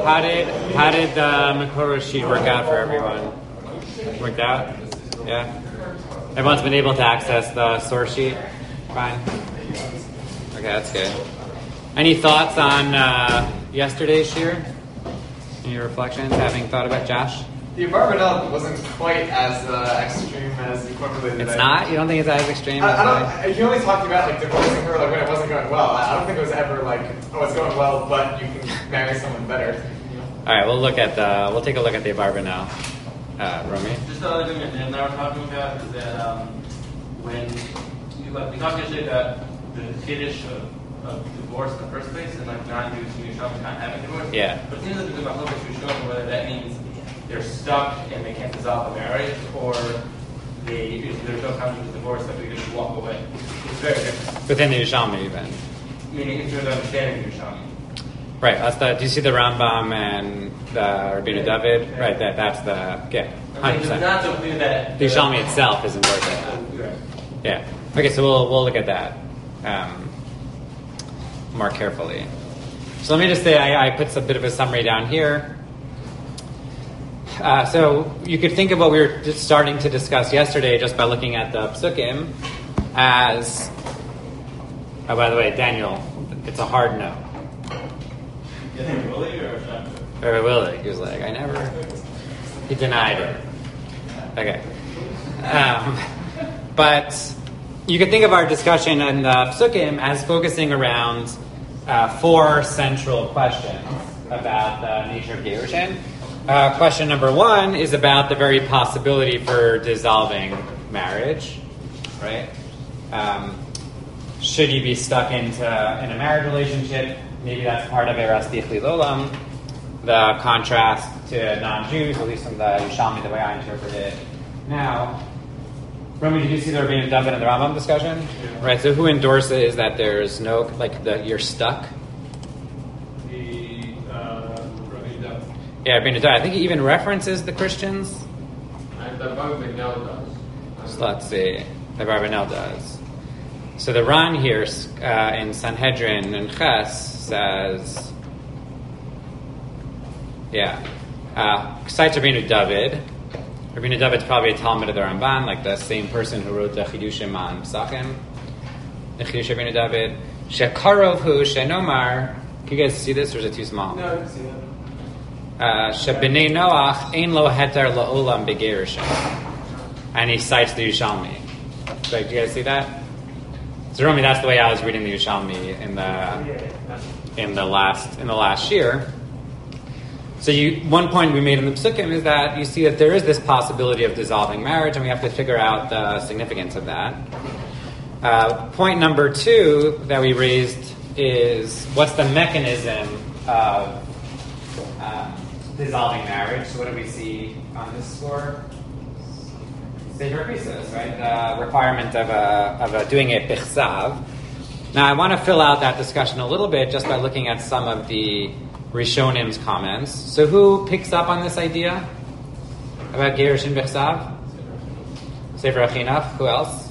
How did the Makoro sheet work out for everyone? Worked out? Yeah? Everyone's been able to access the source sheet? Fine? Okay, that's good. Any thoughts on yesterday's shir? Any reflections, having thought about Josh? The environmental wasn't quite as extreme as you formulated it. It's not? You don't think it's as extreme? You only talked about like divorcing her like when it wasn't going well. I don't think it was ever like, oh, it's going well, but you can marry someone better. All right, we'll take a look at the environmental. Romy? Just the other thing that Jim and I were talking about is that when we talked yesterday about the kiddush of divorce in the first place and like non-Jews and Yerushalmi not having divorce. Yeah. But it seems like there's a mahlokas Rishonim whether that means they're stuck and they can't dissolve the marriage, or there's no conflict of divorce that we just walk away. It's very different. Within the Yerushalmi even. Meaning in terms of understanding the Yerushalmi. Right. Do you see the Rambam and the Rabbeinu David? Right. That's the 100%. It's not so clear that the Yerushalmi itself isn't worth it. Right. Yeah. Okay. So we'll look at that more carefully. So let me just say I put a bit of a summary down here. So you could think of what we were just starting to discuss yesterday just by looking at the psukim as. Oh, by the way, Daniel, it's a hard no. You think Willie or Shanta? Or Willie. He was like, he denied it. Okay. But you could think of our discussion in the psukim as focusing around 4 central questions about the nature of Gerushin. Question number 1 is about the very possibility for dissolving marriage, right? Should you be stuck in a marriage relationship? Maybe that's part of Eras Dichli Lolam, the contrast to non-Jews, at least from the Yerushalmi, the way I interpret it. Now, Romy, did you see the Rabbeinu David and the Rambam discussion? Yeah. Right, so who endorses that there's no, you're stuck? Rabbeinu David. Yeah, Rabbeinu David. I think he even references the Christians. And the Barbanel does. So let's see. The Barbanel does. So the Ran here in Sanhedrin and Ches says, cites Rabbeinu David. Rabbeinu David's probably a Talmud of the Ramban, like the same person who wrote the Chidushim on Psachim. The Chidush Rabbeinu David. Shekarov hu shenomar. Can you guys see this, or is it too small? No, I can see that. Shebnei Noach ein lo heter la'olam begerushin. And he cites the Yerushalmi. So, do you guys see that? So, Romy, that's the way I was reading the Yerushalmi in the last year. So one point we made in the Psukim is that you see that there is this possibility of dissolving marriage, and we have to figure out the significance of that. Point number 2 that we raised is what's the mechanism of dissolving marriage? So what do we see on this score? Sefer Krisos, right? The requirement of doing a bichsav. Now I want to fill out that discussion a little bit just by looking at some of the Rishonim's comments. So who picks up on this idea about Gerushin Bichsav? Sefer Achinuch. Who else?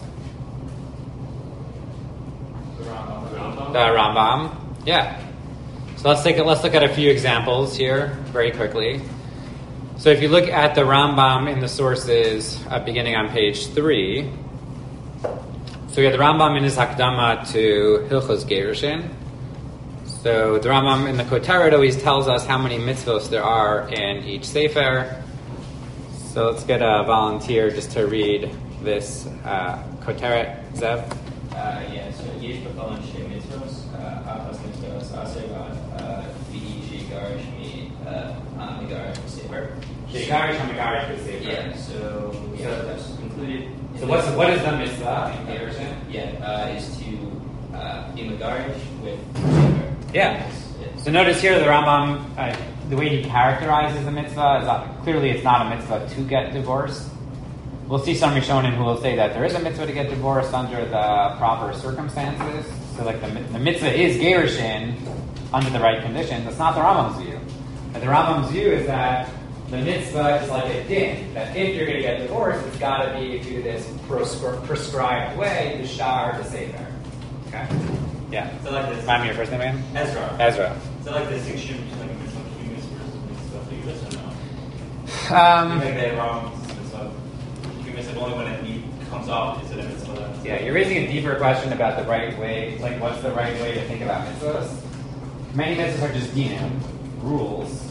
The Rambam. Yeah. So let's look at a few examples here very quickly. So if you look at the Rambam in the sources beginning on page 3, so we have the Rambam in his Hakdama to Hilchos Gerushin. So the Rambam in the Koteret always tells us how many mitzvos there are in each sefer. So let's get a volunteer just to read this Koteret, Zev. So yesh b'chol anshei mitzvos, achas mitzvos, aser v'hi she'garish megarish b'sefer. She'garish megarish b'sefer. Yeah, so that's included. So what is the mitzvah in Gerushin? Is to be megarish with sefer. Yeah. So notice here the Rambam, the way he characterizes the mitzvah is clearly it's not a mitzvah to get divorced. We'll see some Rishonim who will say that there is a mitzvah to get divorced under the proper circumstances. So like the mitzvah is gerushin under the right conditions. That's not the Rambam's view. And the Rambam's view is that the mitzvah is like a din, that if you're going to get divorced, it's got to be through this prescribed way, the shar, the sefer. Okay? Yeah. So like this. Remind me your first name again? Ezra. Ezra. So like this distinction between like mitzvah and mitzvah. Like they're wrong. So you miss it only when it comes off instead of mitzvah. Yeah, you're raising a deeper question about the right way. Like, what's the right way to think about mitzvahs? Many mitzvahs are just dinim, rules.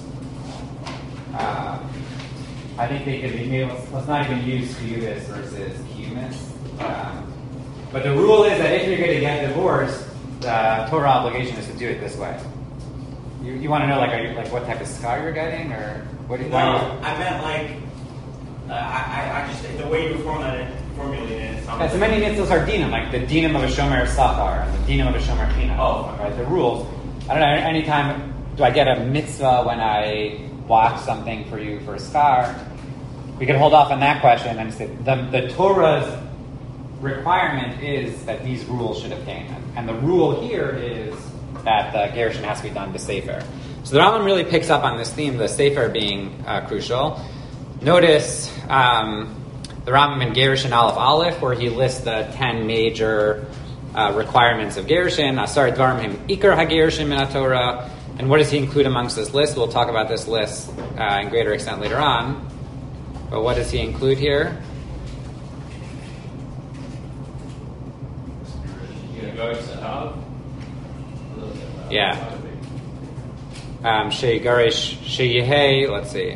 I think they could be, maybe let's not even use this versus humus. But the rule is that if you're going to get divorced, the Torah obligation is to do it this way. You want to know, like what type of scar you're getting, or what? Do you, I meant like I just the way you formulated it. So many mitzvahs are dinim, like the dinim of a shomer sachar and the dinim of a shomer china. Oh, right. The rules. I don't know. Anytime do I get a mitzvah when I watch something for you for a scar? We could hold off on that question and say the Torah's requirement is that these rules should obtain, and the rule here is that the gerushin has to be done b'sefer. So the Rambam really picks up on this theme, the sefer being crucial. Notice the Rambam in Gerushin Aleph, where he lists the 10 major requirements of gerushin. Asar dvarim him ikar hagerushin min haTorah. And what does he include amongst this list? We'll talk about this list in greater extent later on. But what does he include here? Yeah. Shegaresh Sheyehei, let's see.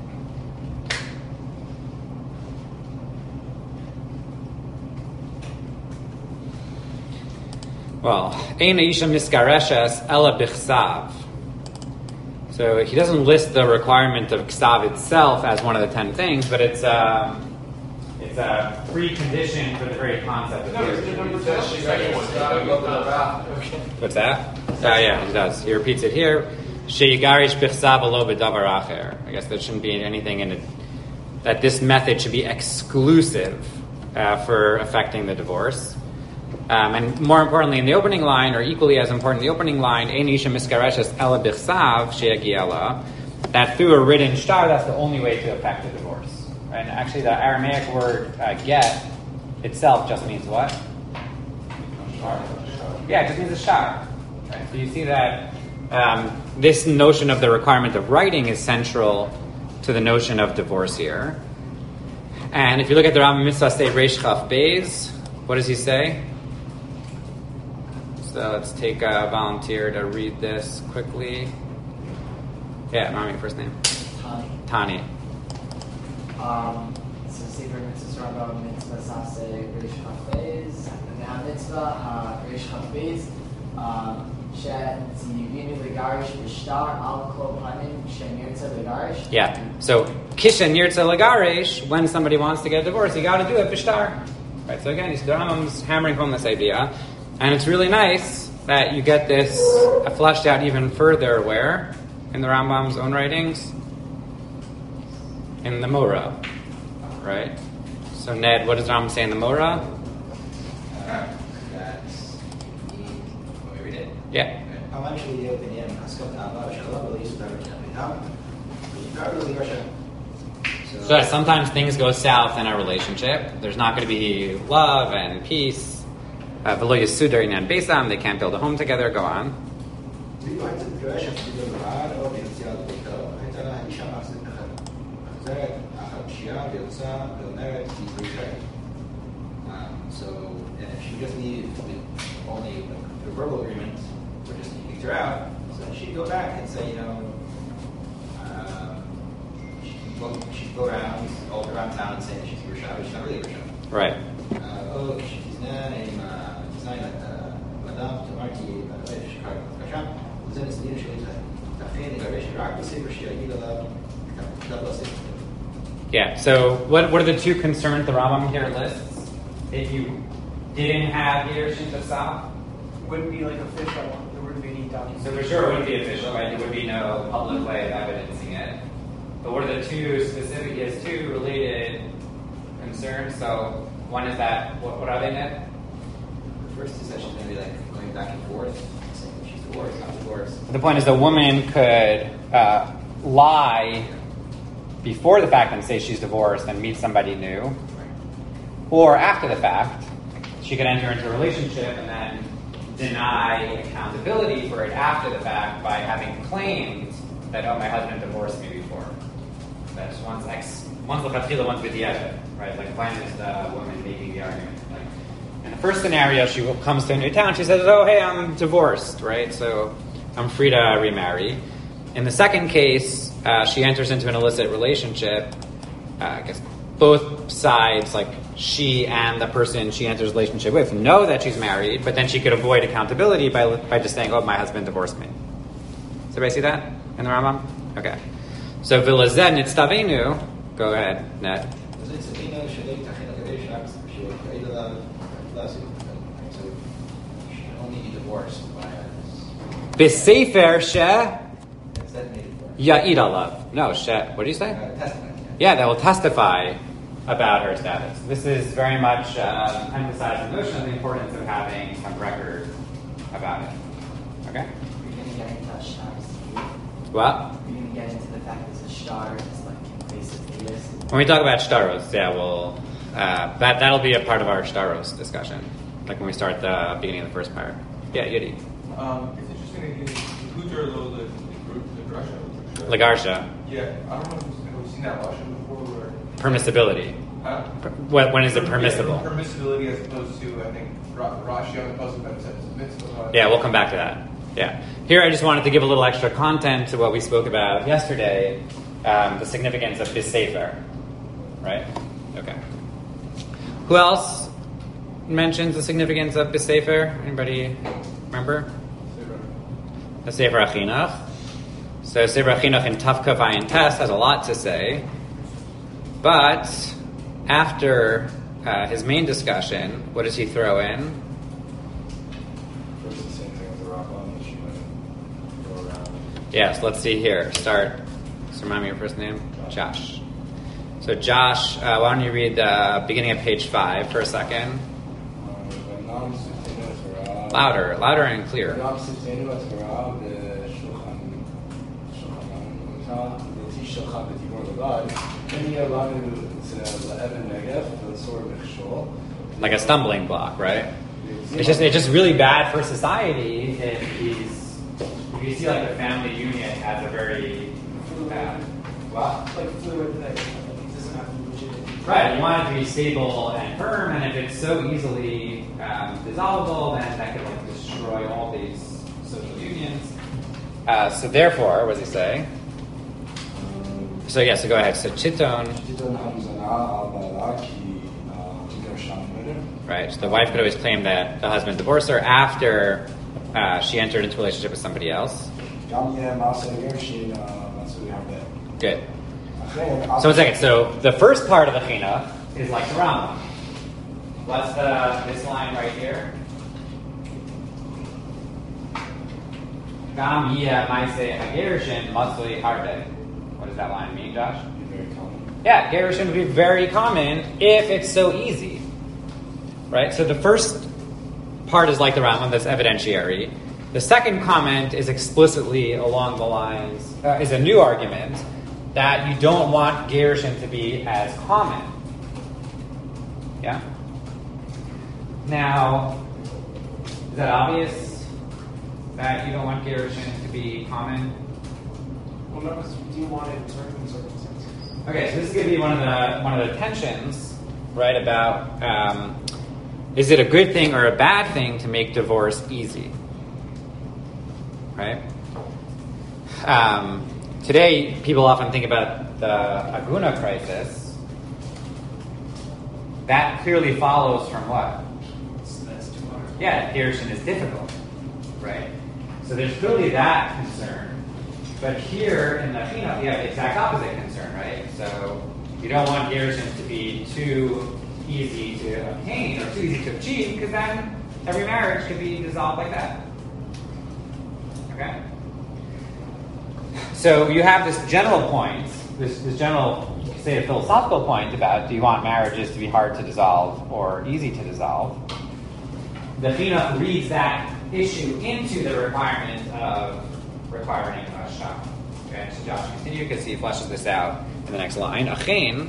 Well, Ein Isha Miskareshes Ela Bichsav. So he doesn't list the requirement of ksav itself as one of the 10 things, but it's a precondition for the very concept of What's that? Yeah, he does. He repeats it here. Sheyigarish bichsav alo b'davar acher. I guess there shouldn't be anything in it that this method should be exclusive for affecting the divorce. And more importantly, in the opening line, or equally as important, the opening line, Ein isha miskareshes ela bichsav sheyagiela, that through a written shtar, that's the only way to affect the divorce. And actually, the Aramaic word get itself just means what? Yeah, it just means a shtar. Right? So you see that this notion of the requirement of writing is central to the notion of divorce here. And if you look at the Rambam Mitzvah State Reish Chaf Beis, what does he say? So let's take a volunteer to read this quickly. Yeah, remind me your first name. Tani. So Sefer Mitzvah Rambam Mitzvah Sase Reish Chaf Beis, now Mitzvah Reish Chaf Beis, She'tziyivinu Legarish B'shtar Al Kol Panim She'nirtza Legarish. Yeah. So Kisha Nirtza Legarish, when somebody wants to get a divorce, you got to do it B'shtar. Right. So again, the Rambam's hammering home this idea, and it's really nice that you get this fleshed out even further. Where? In the Rambam's own writings? In the Morah, right? So Ned, what does Rambam say in the Morah? Want me to read it? Yeah. So that sometimes things go south in a relationship. There's not going to be love and peace. V'lo yisudar inan beisam. They can't build a home together. Go on. So, and if she just needed only the verbal agreement, or just kicked her out, so she'd go back and say, she'd go around all around town and say that she's Rishah, but she's not really Rishah. Right. Oh, she's not Madame Tamarki, Kasham, then it's the initial Yeah, so what are the two concerns the Rambam here lists? If you didn't have Gerushin B'Sav? Wouldn't be like official. There wouldn't be any documentation. So for sure it wouldn't be official, right? There would be no public way of evidencing it. But what are the two specific, he has two related concerns. So one is that, what are they, Ned? The first is that she's going to be like going back and forth, saying that she's divorced, not divorced. The point is the woman could lie before the fact and say she's divorced and meet somebody new. Or after the fact, she could enter into a relationship and then deny accountability for it after the fact by having claimed that, oh, my husband divorced me before. That's one's l'chatchila, one's b'diavad, right? Like when is the woman making the argument? Like in the first scenario, she comes to a new town. She says, "Oh, hey, I'm divorced, right? So I'm free to remarry." In the second case, she enters into an illicit relationship. I guess both sides, like she and the person she enters a relationship with, know that she's married, but then she could avoid accountability by just saying, "Oh, my husband divorced me." Does everybody see that in the Rambam? Okay. So v'lazeh nitztavenu. Go ahead, Ned. B'sefer she ya'id alav. No, she. What did you say? Yeah, that will testify about her status. This is very much emphasizing the notion of the importance of having some record about it. Okay? You're going to get into stars. What? You're going to get into the fact that the star is like basically this. When we talk about shtaros, yeah, we'll that'll be a part of our shtaros discussion, like when we start the beginning of the first part. Yeah, Yudi. It's interesting that you Hutar though the Russia. Lagarsha. Yeah, I don't know if we've seen that Russian before. Where Permissibility. Huh? When is it permissible? Yeah, permissibility as opposed to, I think, Rashi on the puzzle that says mitzvah. Yeah, we'll come back to that. Yeah. Here I just wanted to give a little extra content to what we spoke about yesterday, the significance of this sefer. Right? Okay. Who else mentions the significance of this sefer? Anybody remember? The Sefer Achinuch. So Sefer Achinuch in Tafkaf Ayin Tes has a lot to say. But after his main discussion, what does he throw in? First, the same thing with the Rambam, that she might go around. Yes, let's see here. Start. Just remind me your first name? Josh. So Josh, why don't you read the beginning of page 5 for a second? Louder and clear. Like a stumbling block, right? It's just really bad for society if you see like the family unit as a very Like fluid thing. It doesn't have to be rigid. right. You want it to be stable and firm, and if it's so easily dissolvable, then that could like destroy all these social unions. So therefore, what does he say? So yeah, so go ahead. So Chiton. Right. So the wife could always claim that the husband divorced her after she entered into a relationship with somebody else. Good. So 1 second. So the first part of the chinuch is like the Rambam. What's this line right here? Gam yeh ma'aseh hagerushin matzli harbe. What does that line mean, Josh? Very common. Yeah, gerushin would be very common if it's so easy. Right? So the first part is like the Rambam, that's evidentiary. The second comment is explicitly along the lines, is a new argument, that you don't want gerushin to be as common. Yeah? Now, is that obvious that you don't want gerushin to be common? Well, notice, do you want it in certain circumstances? Okay, so this is going to be one of the tensions, right, about is it a good thing or a bad thing to make divorce easy? Right? Today, people often think about the Aguna crisis. That clearly follows from what? That's too hard. Yeah, gerushin is difficult, right? So there's clearly that concern. But here in the chinuch, you have the exact opposite concern, right? So you don't want gerushin to be too easy to obtain or too easy to achieve, because then every marriage could be dissolved like that. Okay? So you have this general point, this general, say, a philosophical point about do you want marriages to be hard to dissolve or easy to dissolve? The chinuch reads that issue into the requirement of requiring a shah. Okay, so Josh, continue because he fleshes this out in the next line. Achein.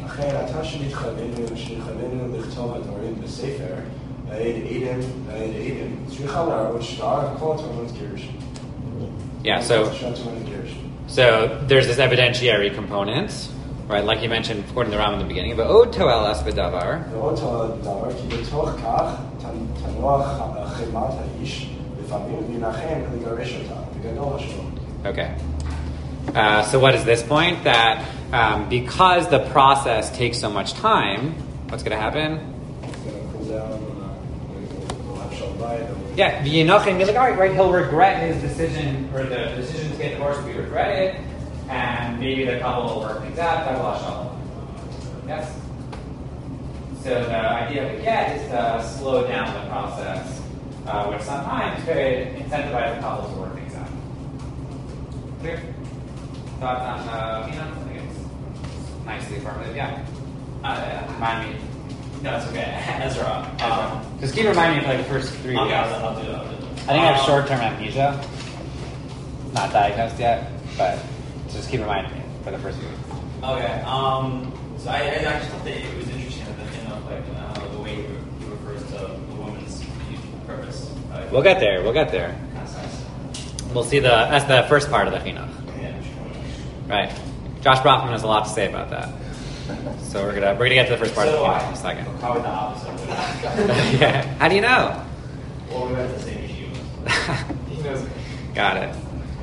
Yeah, so there's this evidentiary component, Right, like you mentioned, according to the Ram in the beginning, but Od Toel Es B'Davar. ועוד דבר, כי בתוך כך תנוח חמת האיש, לפעמים להנחם לגרש אותה, בגדול השלום. Okay. So what is this point? That because the process takes so much time, what's going to happen? It's going to cool down, we'll have shalom bayit. Yeah, V'yinochem, he's like, all right, he'll regret his decision, or the decision to get divorced will be regretted, and maybe the couple will work things out, Kavla Shalom. Yes? So the idea of the get is to slow down the process, which sometimes could incentivize the couple to work things out. Clear? Thoughts on Pina? I think it's nicely formative, yeah. Remind me. No, it's okay. Ezra. Just keep reminding me for like the first 3 Okay, days. I'll do that. I think I have short-term amnesia. Not diagnosed yet, but just keep reminding me for the first few weeks. Okay. So I actually thought that it was interesting that the way he refers to the woman's purpose. We'll get there. We'll get there. Kind of sense. We'll see that's the first part of the chinuch. Yeah. Right. Josh Brockman has a lot to say about that. So we're gonna get to the first part of the chinuch in a second. Probably the opposite. Yeah. How do you know? Well, we have the same issue. He knows. Got it.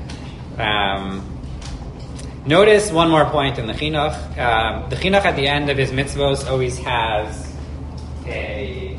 Notice one more point in the chinuch. The chinuch at the end of his mitzvos always has a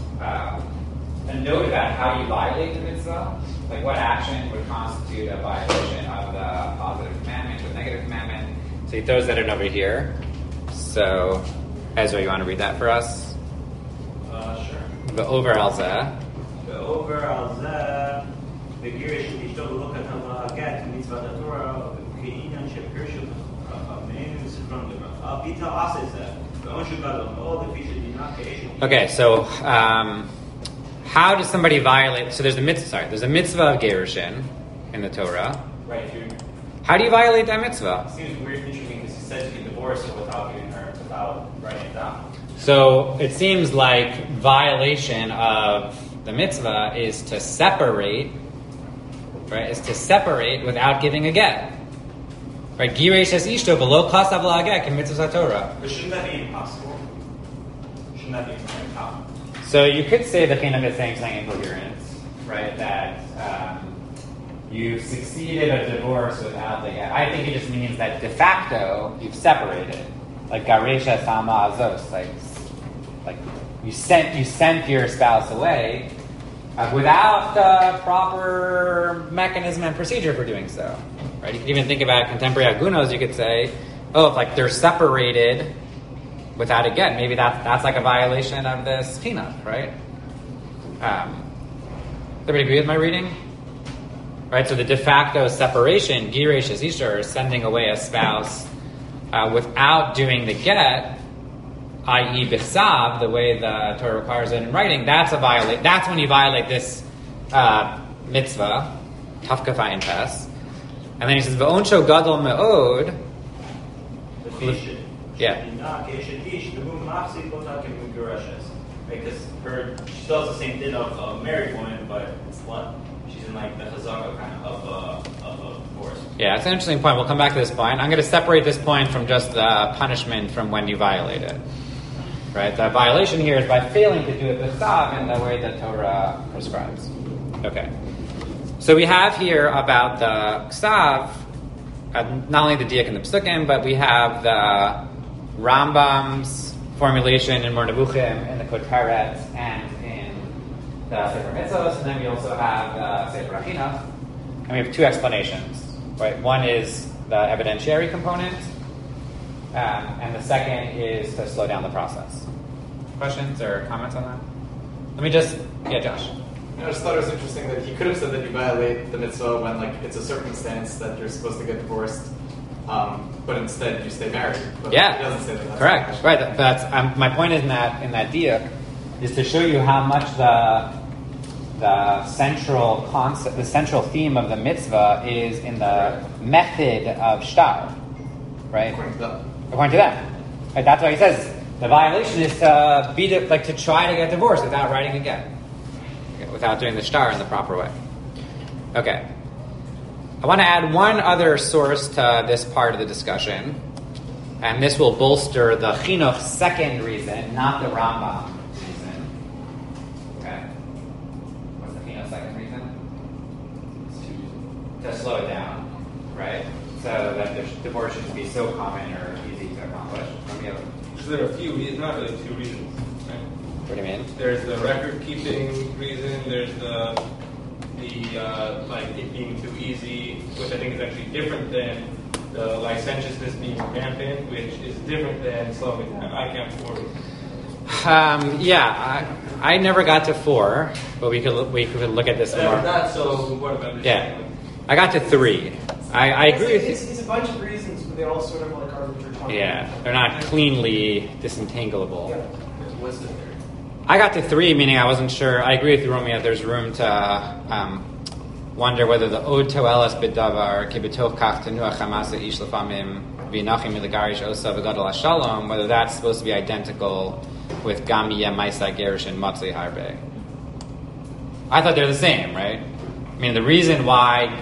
note about how you violate the mitzvah, like what action would constitute a violation of the positive commandment or negative commandment. So he throws that in over here. So, Ezra, you want to read that for us? Sure. The over al zeh. ועובר על זה, בגירש אשתו ולא כתב לה גט מצוות התורה, כעניין שפרשו מעין ספרון דבר. ביטל עשה את זה, ועונשו גדול, מאוד לפי שדינה כאשת. Okay, so how does somebody violate? So there's a mitzvah of gerushin in the Torah. Right. How do you violate that mitzvah? It seems weird, interesting, because he said to get divorced without writing it down. So it seems like violation of the mitzvah is to separate, right? Is to separate without giving a get. Right? Giresh es ishto below kasav la get in mitzvah Torah. But shouldn't that be impossible? Shouldn't that be impossible? So you could say the chinuch is saying something incoherent, right? That you've succeeded a divorce without the get. I think it just means that de facto you've separated, like garesh es ama azos, like you sent your spouse away without the proper mechanism and procedure for doing so. Right? You can even think about contemporary agunos. You could say, if like they're separated without a get, maybe that's like a violation of this chinuch, right? Everybody agree with my reading? Right, so the de facto separation, giresh es isha, is sending away a spouse without doing the get, i.e. b'chsav, the way the Torah requires it in writing. That's when you violate this mitzvah, tafkafai and tes. And then he says, v'onsho gadol me'od. Yeah. Because she still has the same thing of a married woman, but it's what? She's in like the chazaka kind of divorce. Yeah, it's an interesting point. We'll come back to this point. I'm going to separate this point from just the punishment from when you violate it. Right? The violation here is by failing to do it b'chsav in the way that Torah prescribes. Okay. So we have here about the ksav, not only the diak and the psukim, but we have the Rambam's formulation in Mor Nevuchim, in the Koteret, and in the Sefer Mitzvos, and then we also have the Sefer Achinuch, and we have two explanations. Right? One is the evidentiary component, and the second is to slow down the process. Questions or comments on that? Let me just, Josh. I just thought it was interesting that he could have said that you violate the mitzvah when, like, it's a circumstance that you're supposed to get divorced, but instead you stay married. But Yeah, he doesn't say that. That's correct. Right. That's my point in that diak is to show you how much the central concept, the central theme of the mitzvah is in the method of shtar. Right. According to them. According to them. Right, that's why he says the violation is to to try to get divorced without writing again. Without doing the shtar in the proper way. Okay. I want to add one other source to this part of the discussion. And this will bolster the chinuch second reason, not the Rambam reason. Okay. What's the chinuch second reason? To slow it down, right? So that the divorce shouldn't be so common or easy to accomplish. So there are a few reasons, not really two reasons. Right? What do you mean? There's the record-keeping reason. There's the like it being too easy, which I think is actually different than the licentiousness being rampant, which is different than slowing it down. I can't afford it. I never got to 4, but we could look at this more. Not so important to understand. Yeah, I got to 3. I agree with you. It's a bunch of reasons, but they all sort of like are intertwined. Yeah, they're not cleanly disentangleable. Yeah. What's the theory? I got to 3, meaning I wasn't sure. I agree with you, Romeo. There's room to wonder whether the od toelas bedavar kibetoch kach tenuach hamasa ish lefamim v'inachim milagarish osa v'gadol hashalom, whether that's supposed to be identical with gam yeh maisa gerish and matzli harbe. I thought they're the same, right? I mean, the reason why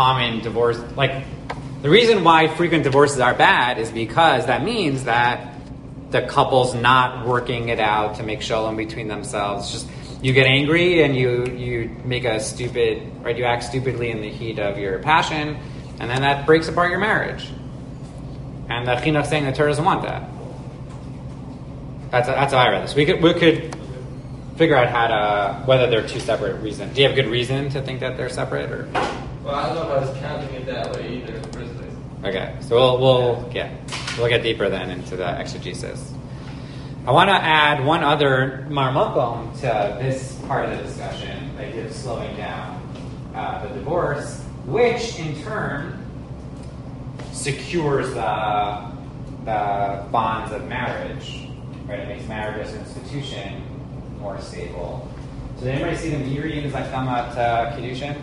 the reason why frequent divorces are bad is because that means that the couple's not working it out to make shalom between themselves. Just you get angry and you make you act stupidly in the heat of your passion, and then that breaks apart your marriage. And the chinuch saying the Torah doesn't want that. That's how I read this. We could figure out whether they're two separate reasons. Do you have a good reason to think that they're separate, or? Well, I don't know if I was counting it that way either in the first place. Okay, so we'll get deeper then into the exegesis. I want to add one other marmakom to this part of the discussion, the idea of slowing down the divorce, which in turn secures the bonds of marriage, right? It makes marriage as an institution more stable. So did anybody see the Miri in Zakama to Kiddushin?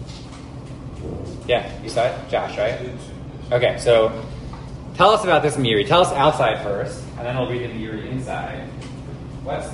Yeah, you saw it? Josh, right? Okay, so tell us about this Miri. Tell us outside first, and then we'll read the Miri inside. What's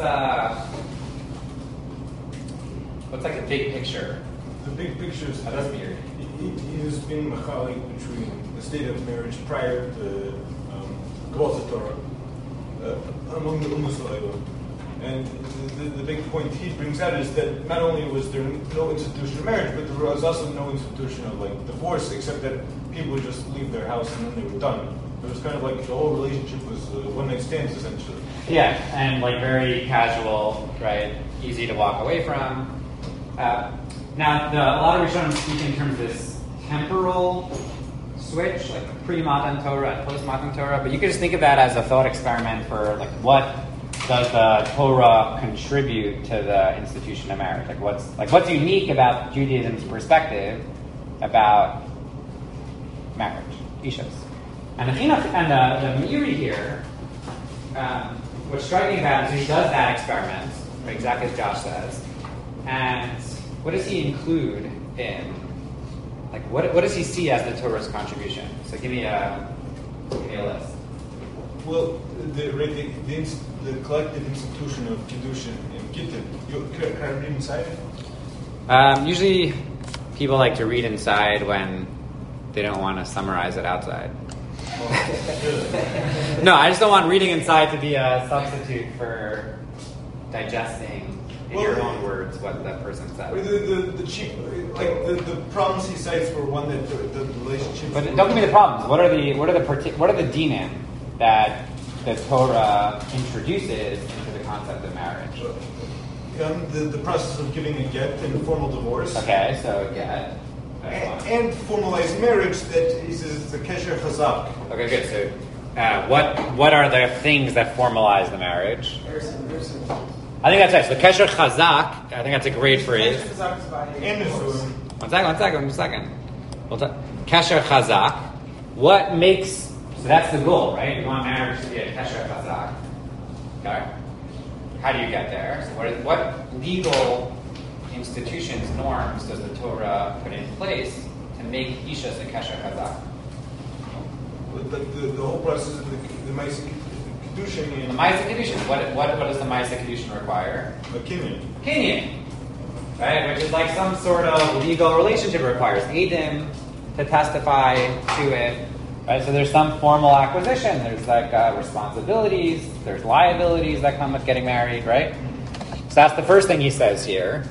like the big picture? The big picture is How does Miri? he has been machalik between the state of marriage prior to Kabbalah Torah among the Ummah Salayla. And the big point he brings out is that not only was there no institution of marriage, but there was also no institution of like divorce, except that people would just leave their house and then they were done. It was kind of like the whole relationship was one-night stands, essentially. Yeah, and like very casual, right? Easy to walk away from. Now, a lot of Rishonim speak in terms of this temporal switch, like pre-Matan Torah and post-Matan Torah, but you could just think of that as a thought experiment for like what does the Torah contribute to the institution of marriage? What's unique about Judaism's perspective about marriage, ishas? And the chinuch and the Miri here, what's striking about it is he does that experiment, right, exactly as Josh says. And what does he include in, like, what does he see as the Torah's contribution? So give me a list. Well, the collective institution of Kiddushin and Gittin. Can I read inside it? Usually people like to read inside when they don't want to summarize it outside. No, I just don't want reading inside to be a substitute for digesting in your own words what that person said. The problems he cites were one that the relationship. But don't give me the problems. What are the dinim that the Torah introduces into the concept of marriage? The process of giving a get in a formal divorce. Okay, so get. And formalized marriage that he says is the kesher chazak. Okay, good. So, what are the things that formalize the marriage? I think that's right. So the kesher chazak. I think that's a great phrase. One second. Kesher chazak. What makes? So that's the goal, right? You want marriage to be a kesher chazak. Okay. How do you get there? So what legal institutions, norms does the Torah put in place to make ishas a kesher chazak? The whole process of the Ma'aseh Kiddushin. The Ma'aseh Kiddushin. What does the Ma'aseh Kiddushin require? A kinyan. Kinyan, right? Which is like some sort of legal relationship. It requires edim to testify to it. Right? So there's some formal acquisition. There's like responsibilities. There's liabilities that come with getting married, right? So that's the first thing he says here.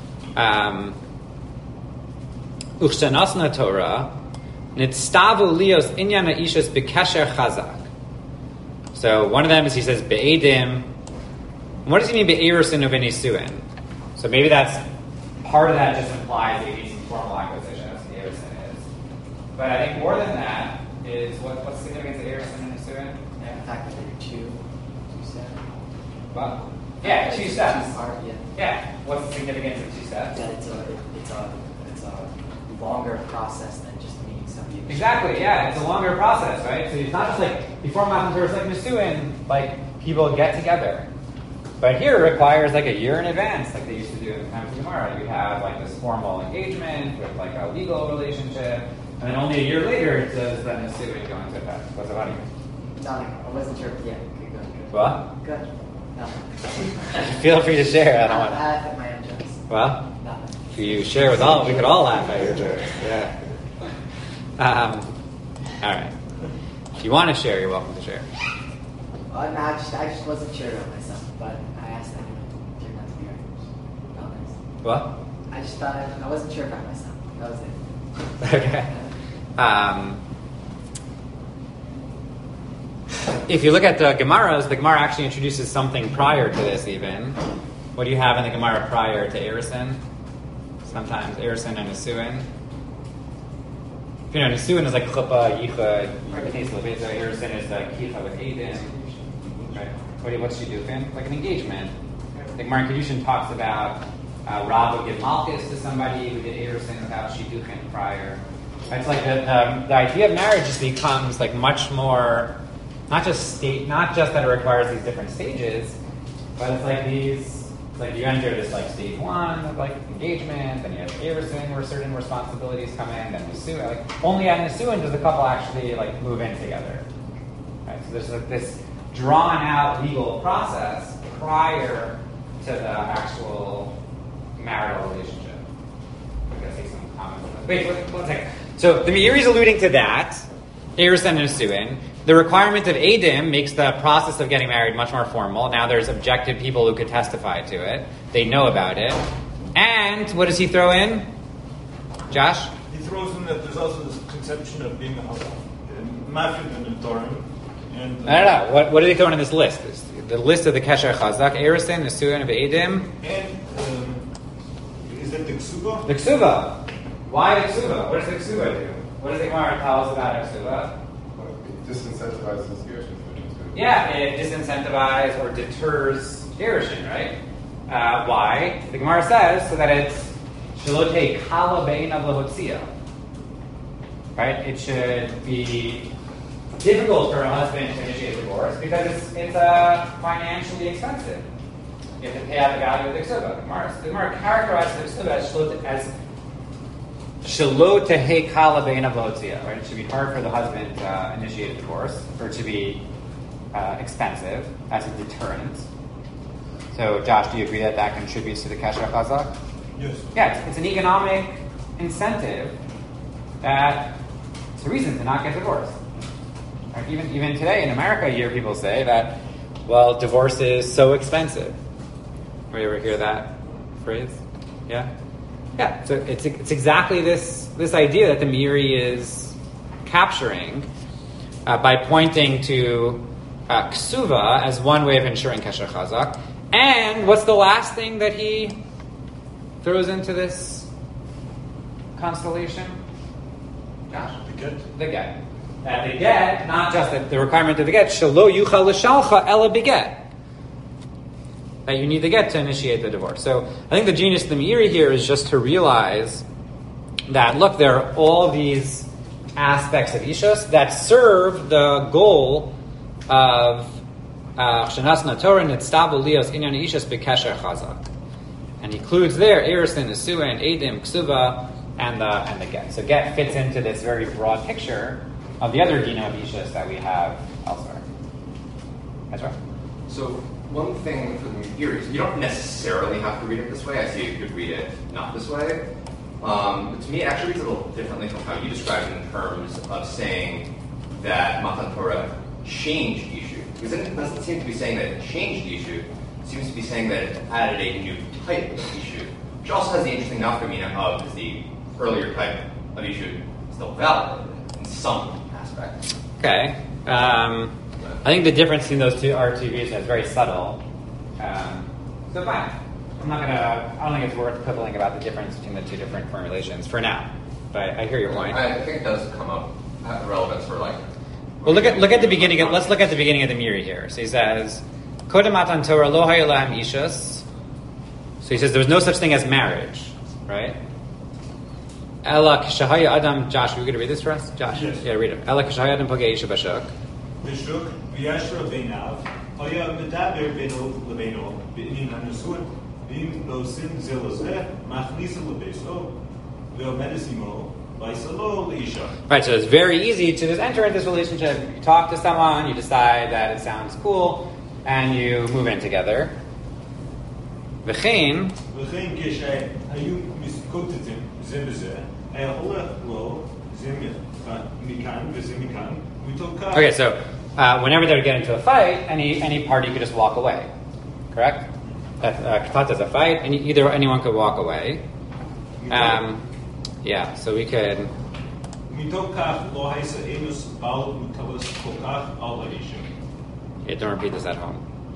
Uchshanasna Torah nitstavu lios inyan ha'ishus b'kesher chazak. So one of them is he says be'edim. What does he mean be'erusin of nisuin? So maybe that's part of that. Just implies that he needs some formal acquisition. That's what erusin is. But I think more than that is what's the significance of erusin and nisuin? Yeah, the fact that they're two steps. Well, yeah, two steps. Yeah. Yeah. What's the significance of two steps? That it's a longer process than just meeting somebody. Exactly, yeah, it's a longer process, right? So it's not just like, before Matan Torah, it's like Nisuin, like, people get together. But here it requires like a year in advance, like they used to do in the time of Gemara. You have like this formal engagement with like a legal relationship, and then only a year later does the Nisuin go into effect. What's about you? Nothing. I wasn't sure. Yeah, good. What? Good. Nothing. Feel free to share, I don't want to. At my own jokes. Well? Nothing. If you share with all, we could all laugh at your jokes. Yeah. All right. If you want to share, you're welcome to share. No, I just wasn't sure about myself, but I asked anyone. It turned out to be right. Felt nice. What? I just thought I wasn't sure about myself. That was it. Okay. If you look at the Gemaras, the Gemara actually introduces something prior to this even. What do you have in the Gemara prior to Erusin? Sometimes Erusin and Nisuin. You know, Nisuin is like Chuppah, Yichud, Erusin is like Kicha with Eidim. Right? What's she do? Like an engagement. The Gemara in Kedushin talks about Rav would give Malchus to somebody who did Erusin without Shidduchin prior. It's like the idea of marriage just becomes like much more, not just that it requires these different stages, but it's like like you enter this like stage one of like engagement, then you have Erusin where certain responsibilities come in, then Nisuin. Like only at Nisuin does the couple actually like move in together. Right? So there's like this drawn out legal process prior to the actual marital relationship. I'm going to take some comments on this. Wait, one second. So the Meiri is alluding to that, Erusin and Nisuin. The requirement of Eidim makes the process of getting married much more formal. Now there's objective people who could testify to it. They know about it. And what does he throw in? Josh? He throws in that there's also this conception of being a mafid and a Torim. And I don't know. What do they throw in this list? The list of the Kesher Chazak, Erusin, Nisuin, of Eidim. And is that the Ksuba? The Ksuba. Why the Ksuba? What does the Ksuba do? What does the Gemara tell us about a Ksuba? Disincentivizes Gerushin. Yeah, it disincentivizes or deters Gerushin, right? Why? The Gemara says so that it's Shalote Kala Be'inav Lahotzia. Right? It should be difficult for a husband to initiate divorce because it's financially expensive. You have to pay out the value of the ksuba. The Gemara characterizes the ksuba as Shelo tehei kala be'inav lahotzia, right? It should be hard for the husband to initiate a divorce, or it should be expensive. That's a deterrent. So, Josh, do you agree that that contributes to the Kesher Chazak? Yes. Yeah, it's an economic incentive that it's a reason to not get divorced. Right? Even today in America, you hear people say that, well, divorce is so expensive. Have you ever hear that phrase? Yeah? Yeah, so it's exactly this idea that the Meiri is capturing by pointing to Ksuva as one way of ensuring Kesher Chazak. And what's the last thing that he throws into this constellation? Josh? The get. The get. And the get, not just the requirement of the get, Shelo yuchal l'shalcha ela beget. That you need the get to initiate the divorce. So I think the genius of the Meiri here is just to realize that, look, there are all these aspects of Ishus that serve the goal of Shanasna Torah Nitztavu Lios Inyan Ishus B'Kesher Chazak. And he includes there Erusin, Nisuin, Eidim, Ksuba, and the get. So get fits into this very broad picture of the other Dina of Ishus that we have elsewhere. That's right. So one thing for the Meiri is you don't necessarily have to read it this way. I see you could read it not this way. But to me, it actually reads a little differently from how you described it in terms of saying that Matan Torah changed Yishuv. Because it doesn't seem to be saying that it changed Yishuv. It seems to be saying that it added a new type of Yishuv, which also has the interesting nafkamina of is the earlier type of Yishuv still valid in some aspect. Okay. I think the difference between those two are two views is very subtle. So fine. I don't think it's worth quibbling about the difference between the two different formulations for now. But I hear your point. I think it does come up at relevance for like. Well, look at the beginning. Let's look at the beginning of the Miri here. So he says, "Kodem matan Torah lo hayu lahem ishus." So he says there was no such thing as marriage, right? Ela k'shahaya adam. Josh, are you going to read this for us? Josh, yes. Yeah, read it. Ela k'shahaya adam pogei isha b'shuk. B'shuk v'yashra beinav haya medaber beino lebeino b'inin hanusun v'im losim zelazeh machnisim lebeso ve'omedesimo v'isalo leisha. Right, so it's very easy to just enter into this relationship. You talk to someone, you decide that it sounds cool, and you move in together. V'chein כשהיו מתקוטטים זה בזה, היה הולך לו זה מכאן וזה מכאן, ומתוך כך... Okay, so whenever they would get into a fight, any party could just walk away, correct? Katata is a fight, and anyone could walk away. Yeah, so we could... מתוך כך לא הייתה אינוס בעל מוטלס כל כך על האישה. Yeah, don't repeat this at home.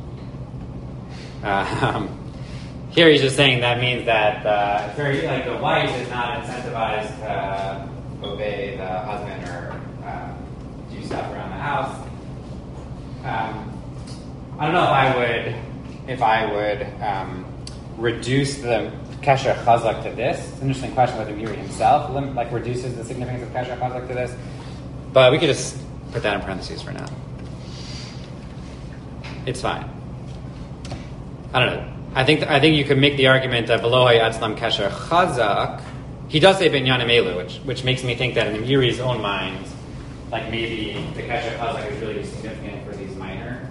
Here he's just saying that means that it's very like the wife is not incentivized to obey the husband or do stuff around the house. I don't know if I would reduce the Kesher Chazak to this. It's an interesting question whether Miri himself like reduces the significance of Kesher Chazak to this, but we could just put that in parentheses for now. It's fine. I don't know. I think you could make the argument that below Hayatzlam Kesher Chazak, he does say Binyanim Elu, which makes me think that in the Miri's own mind, like maybe the Kesher Chazak is really significant for these minor,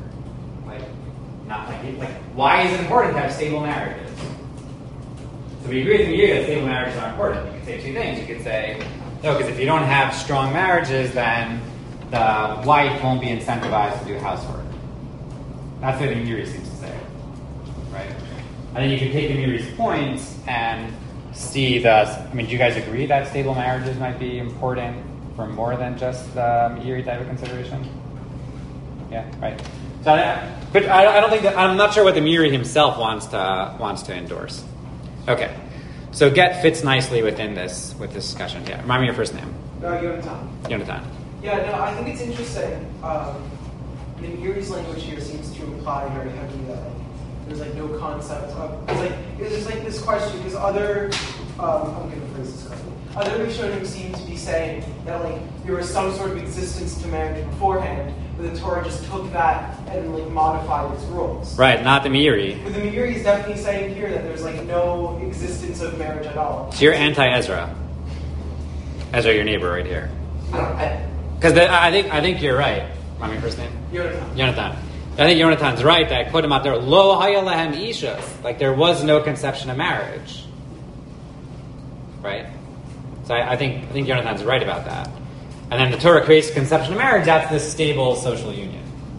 why is it important to have stable marriages? So we agree with the Miri that stable marriages are important. You could say two things. You could say, no, because if you don't have strong marriages, then the wife won't be incentivized to do housework. That's what the Miri seems to say, right? I think you could take the Miri's points and see do you guys agree that stable marriages might be important for more than just the Miri type of consideration? Yeah, right. So, but I don't think that, I'm not sure what the Miri himself wants to endorse. Okay, so get fits nicely within this discussion. Yeah, remind me your first name. Yonatan. Yeah, no, I think it's interesting. The Miri's language here seems to imply very heavily that there's no concept of there's this question because other I'm going to phrase this correctly. Other Rishonim seem to be saying that there was some sort of existence to marriage beforehand, but the Torah just took that and modified its rules. Right, not the Meiri. But the Meiri is definitely saying here that there's no existence of marriage at all. So you're anti-Ezra. Ezra, your neighbor right here. Because I think you're right. Remind me your first name? Yonatan. I think Yonatan's right that Kodem Matar lo haya lahem ishas, there was no conception of marriage. Right? So I think Yonatan's right about that. And then the Torah creates the conception of marriage, that's this stable social union.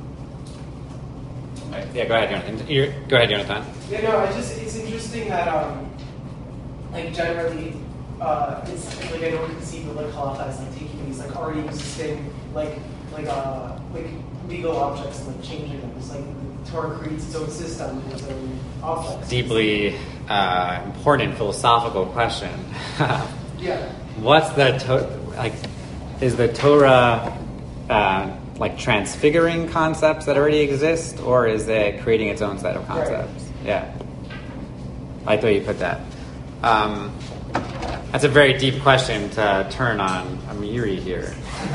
Right? Yeah, go ahead, Yonatan. Go ahead, Yonatan. Yeah, no, it's interesting that generally it's I don't conceive of halacha as taking these already existing legal objects and changing them. It's the Torah creates its own system and its own objects. Deeply important philosophical question. Yeah. What's is the Torah transfiguring concepts that already exist, or is it creating its own set of concepts? Right. Yeah. I like the way you put that. That's a very deep question to turn on a Miri here.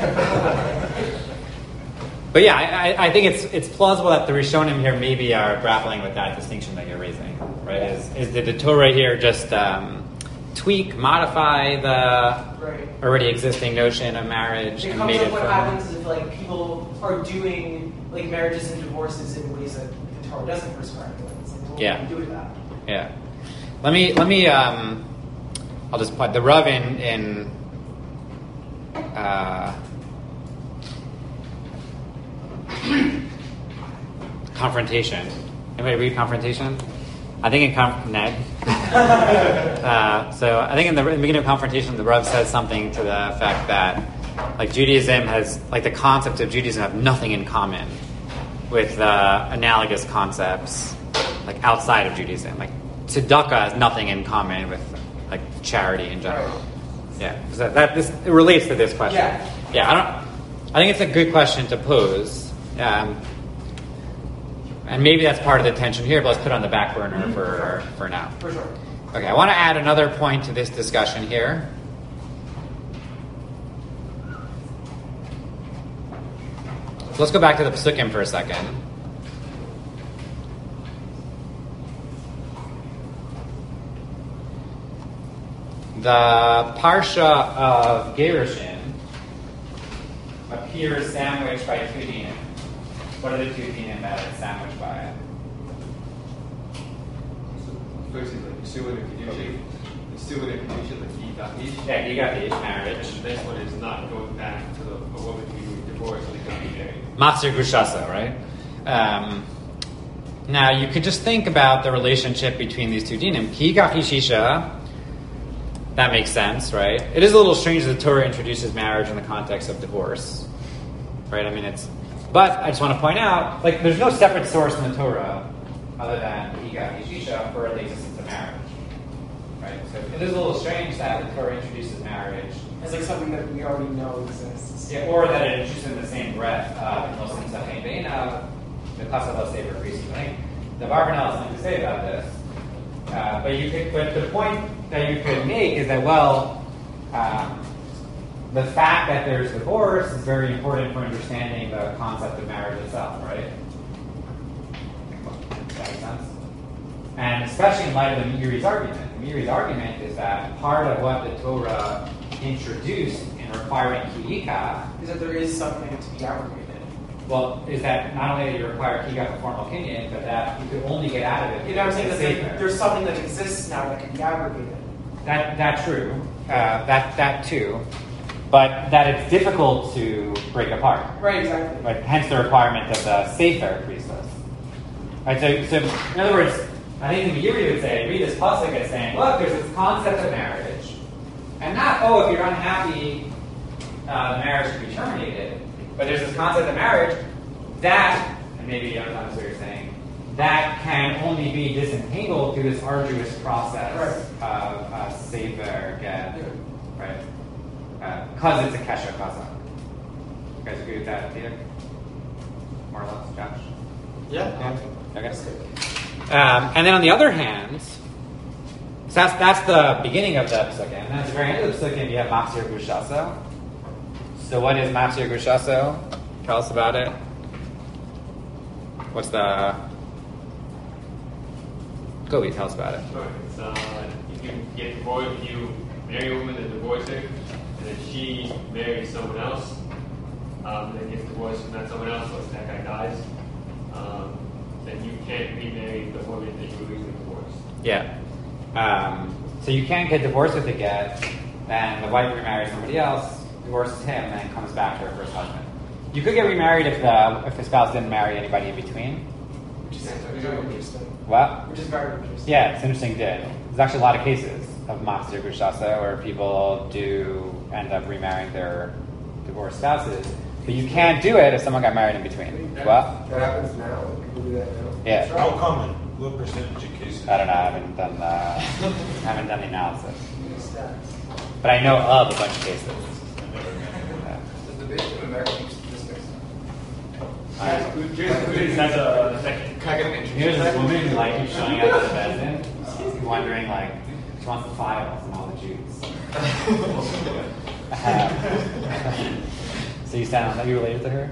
But yeah, I think it's plausible that the Rishonim here maybe are grappling with that distinction that you're raising, right? Is the Torah here just tweak, modify the already existing notion of marriage and made it what happens is if people are doing marriages and divorces in ways that the Torah doesn't prescribe. What do we do with that? Yeah. Let me I'll just put the Rav in Confrontation. Anybody read Confrontation? I think in Ned. So I think in the beginning of Confrontation, the Rav says something to the effect that, like, Judaism has, like, the concepts of Judaism have nothing in common with analogous concepts, like, outside of Judaism. Like, tzedakah has nothing in common with, like, charity in general. Right. Yeah, so it relates to this question. Yeah. I think it's a good question to pose. And maybe that's part of the tension here, but let's put it on the back burner for now. For sure. Okay, I want to add another point to this discussion here. So let's go back to the Pesukim for a second. The Parsha of Gerushin appears sandwiched by two dinim. What are the two dinim that it's sandwiched by? First is like Yeshua and Kedusha. Yeshua and Kedusha, like Yigahish. Yeah, Yigahish, marriage. And the next one is not going back to a woman who divorced and got married. Matzir Gushasa, right? Now, you could just think about the relationship between these two dinim. Ki Yigahishisha, that makes sense, right? It is a little strange that the Torah introduces marriage in the context of divorce, right? I mean, but I just want to point out, like, there's no separate source in the Torah other than Yigahishisha for the existence of marriage, right? So it is a little strange that the Torah introduces marriage. It's like something that we already know exists. Yeah, or that it introduces in the same breath. The Kasavah Saber Priest. I think the Barbanel has something to say about this. But the point that you could make is that, well, the fact that there's divorce is very important for understanding the concept of marriage itself, right? Does that make sense? And especially in light of the Meiri's argument. The Meiri's argument is that part of what the Torah introduced in requiring Kiyika is that there is something to be abrogated. Well, is that not only that you require Kiyika for formal kinyan, but that you could only get out of it. You know what I'm saying? That there's something that exists now that can be abrogated. That's true. That too. But that it's difficult to break apart. Right, exactly. Right, hence the requirement of the Sefer priestess. Right, so in other words, I think the Meiri would say, read this pasuk as saying, look, there's this concept of marriage. And not, if you're unhappy, the marriage should be terminated. But there's this concept of marriage that, and maybe you don't understand what you're saying, that can only be disentangled through this arduous process of Sefer Get. Right? Because it's a Kesha Kazak. You guys agree with that, Peter? More or less, Josh? Yeah. Okay. And then on the other hand, so that's the beginning of the Pesukim. And then at the very end of the Pesukim, you have Matzir Gushaso. So what is Matzir Gushaso? Tell us about it. What's the... Gobi, tell us about it. Sure. It's, if you get divorced, if you marry a woman and divorce her, and then she marries someone else, and then gets divorced from that someone else, so that guy dies, then you can't remarry the woman that you originally divorced. Yeah. So you can't get divorced with a get, then the wife remarries somebody else, divorces him, and then comes back to her first husband. You could get remarried if the spouse didn't marry anybody in between. Which is very interesting. What? Which is very interesting. Yeah, it's interesting. There's actually a lot of cases of Matzir Gushasa where people do end up remarrying their divorced spouses, but you can't do it if someone got married in between. What? That happens now. People do that now. Yeah. How common? What percentage of cases? I don't know. I haven't done the analysis. But I know of a bunch of cases. The Division of American Statistics. That's a second. Here's this woman who keeps showing up at the bedroom, wondering she wants the files and all the Jews. So you stand on that? You related to her?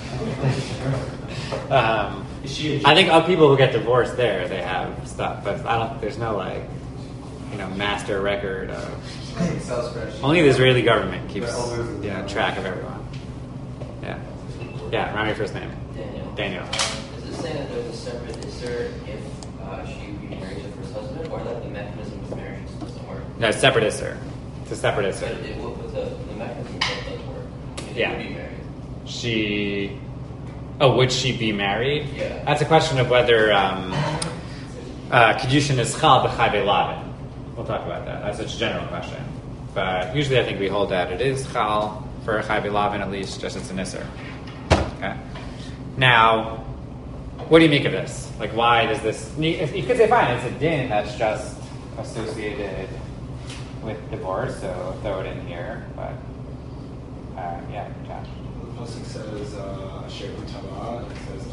I think of people who get divorced there, they have stuff, but there's no master record of. Excel spreadsheet. Only the Israeli government keeps track of everyone. Yeah. Remind me your first name. Daniel. Is it saying that there's a separate Isser if she remarries her first husband, or that the mechanism of marriage doesn't work? No, it's separate Isser. It's a separate Isser. But the mechanism does work. If Yeah. you would be married. She Oh, would she be married? Yeah. That's a question of whether Kedushin is chal b'chai be'lavin. We'll talk about that. That's such a general question. But usually I think we hold that it is chal for a chai be'lavin at least, just it's an isser. Okay. Now, what do you make of this? Like, why does this... You could say, fine, it's a din that's just associated with divorce, so throw it in here. But, yeah, Josh. The pasuk says, Asher B'Tama, it says,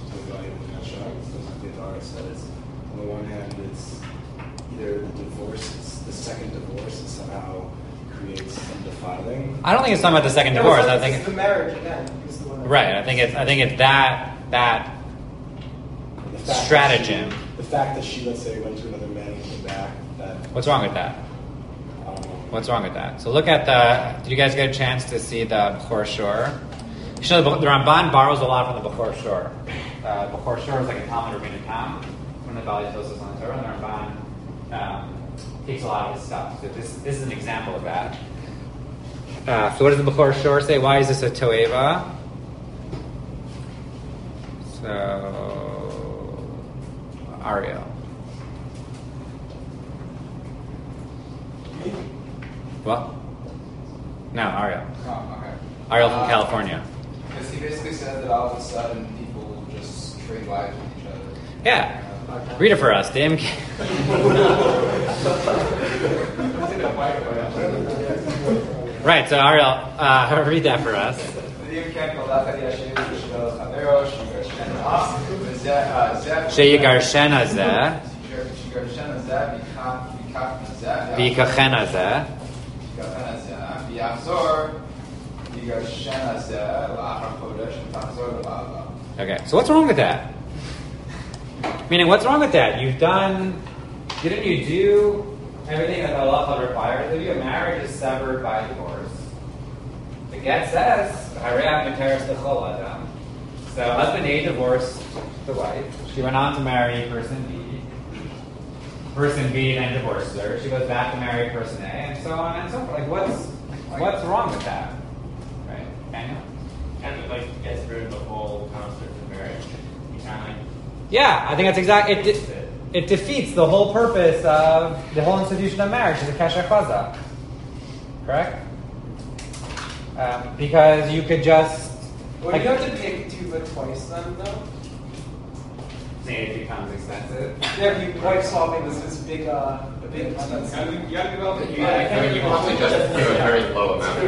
it says, on the one hand, it's either the divorce, it's the second divorce, and somehow creates some defiling. I don't think it's talking about the second divorce. I think it's the marriage again. Is the one right. I think it's that stratagem. The fact that she, let's say, went to another man and came back. What's wrong with that? What's wrong with that? So look at the. Did you guys get a chance to see the Bechor Shor? You know, the Ramban borrows a lot from the Bechor Shor. Bechor Shor is like a Talmud Rabbinic Tam, one of the Bali Tosos on the Torah, and the Ramban takes a lot of his stuff. So this is an example of that. So what does the Bechor Shor say? Why is this a Toeva? So Ariel. What? No, Ariel. Oh, okay. Ariel from California. Because he basically said that all of a sudden people just trade wives with each other. Yeah. Read it for us, Dim. Right, so Ariel, read that for us. Sheyigarshena zeh. V'yikachena zeh. Okay, so what's wrong with that? Meaning, what's wrong with that? Didn't you do everything that the law requires of you? A marriage is severed by divorce. The get says, so husband A divorced the wife. She went on to marry person B. Person B then divorced her. She goes back to marry person A, and so on and so forth. Like, what's wrong with that? Right? Daniel? And it like gets rid of the whole concept of marriage. You kind of yeah, I think that's exactly it defeats the whole purpose of the whole institution of marriage, is a kesher chazak. Correct? Because you could just... Well, you have to pay ketubah twice then, though? It becomes expensive. Yeah, you wife swapping this big expense. You probably just do a very low amount.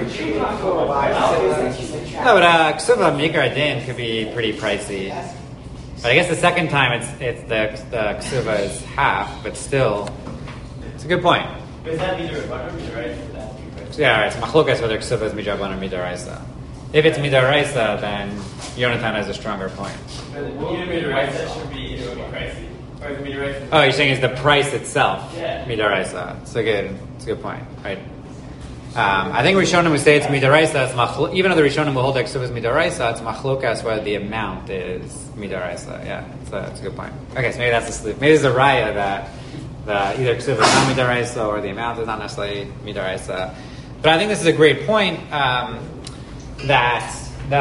No, but ksuva mikra din could be pretty pricey. But I guess the second time it's the ksuva is half, but still, it's a good point. But is that midrash or right? Yeah, it's machlokas whether ksuva is midrabanan or midaraisa. If it's midaraisa, then Yonatan has a stronger point. But midaraisa should be pricey. Or the midaraisa. Oh, you're saying it's the price itself, Yeah. midaraisa. It's a good point, right? I think Rishonim would say it's midaraisa. Even though the Rishonim will hold that ksuva is midaraisa, it's machlokas whether the amount is midaraisa. Yeah, it's a good point. Okay, so maybe that's the slip. Maybe there's a raya that either ksuva is not midaraisa or the amount is not necessarily midaraisa. But I think this is a great point that